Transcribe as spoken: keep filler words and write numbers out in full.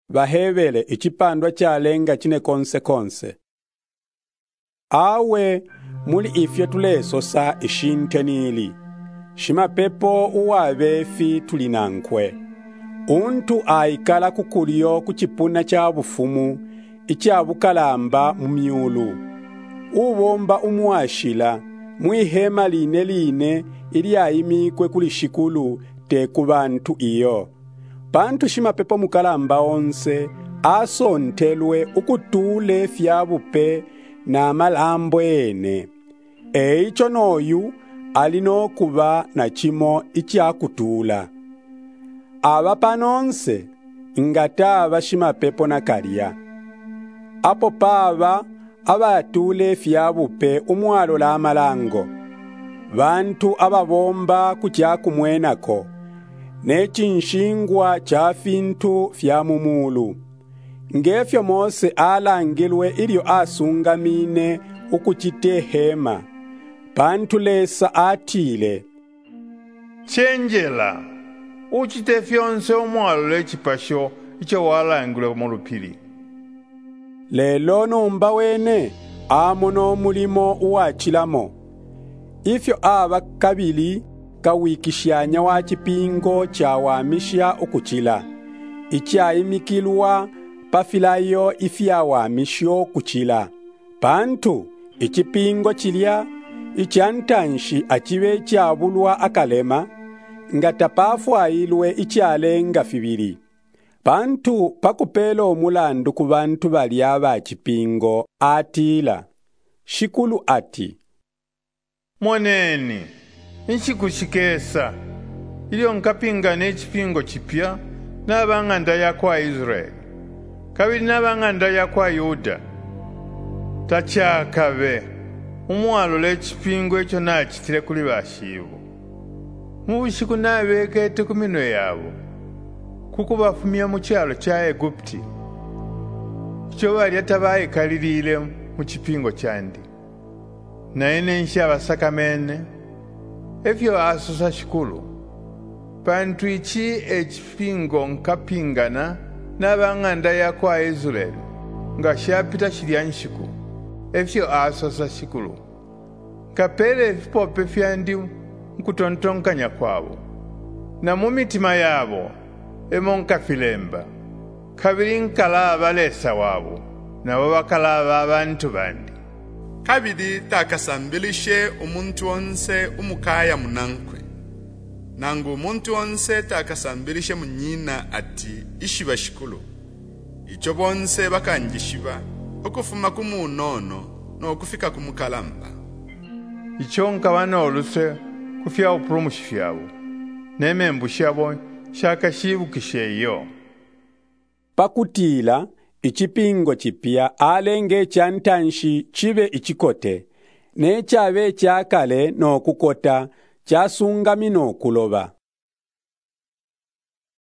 bahebele ichipandwa chalenga chine konse konse. Awe muli ifye tulesosa ishinte nili. Shimapepo uwabefi tulinankwe. Untu aikala kukulio kuchipuna cha bufumu, icha bukalamba mumyulu. Ubomba umuashila, muihema line line, ili aimikwe kulishikulu te kubantu iyo. Pantu shimapepo mukalamba onse, aso ntelwe ukutule fyabupe na malambo ene. Eicho noyu, alino kuba na chimo icha kutula. Aba panonse, ingata aba shimapepo na kalia. Apo pava, aba atule fyabupe umualo la malango. Bantu aba bomba kutia kumwenako. Nechi nshingwa cha fintu fya mumulu. Ngefyo Mose alangilwe ilio asungamine ukuchite hema. Pantu lesa atile. Chenjela, uchite fyonse omwalo lechipasho icho walangilwe mulupili. Lelo numba wene, amono mulimo uachilamo. Ifyo aba kabili, kawikishyanya wa chipingo cha wamisha ukuchila. Icha imikilwa, pafilayo ifya wamisho kuchila. Pantu, ichipingo chilia, ichantanshi achiwe chabulwa akalema, ngatapafu ailwe ichalenga fibili. Pantu pakupelo omulandu ku bantu baliaba achipingo atila. Shikulu ati. Moneni, nchikushikesa, ilio nkapinga nechipingo chipya, nabanganda ya kwa Israeli. Kabili nabanganda ya kwa Yuda. Tachakabe, umualo lechipingo icho nachitile kuli bashibu. Mubushiku nabekete kumino yabo. Kuko bafumia mu cyalo cya Egupti. Icho bali atabaye kalilile mu kipingo cyandi. Naene nsha basakamene. Efyo asusa shikulu. Pantu ichi ekipingo nkapingana nabanganda ya kwa Israeli. Ngashapita shilyanshiku. Efyo asusa shikulu. Kapele vipope fyandi nkutontonkanya kwabo. Na mu mitima yabo emonka filemba. Kabili nkalaba lesa wabo, na wabakalaba abantu bandi. Kabili takasambilishe umuntu onse umukaya munankwe. Nangu umuntu onse takasambilishe munyina ati ishiba shikulu. Icho bonse bakanjishiba, okufuma kumunono, no okufika kumukalamba. Icho nkabana oluse kufya upurumushifyabo. Nemembushabo shaka shibukisheyo. Pakutila, ichipingo chipya alenge chantanshi chibe ichikote. Nechabe chakale no kukota chasungamino kuloba.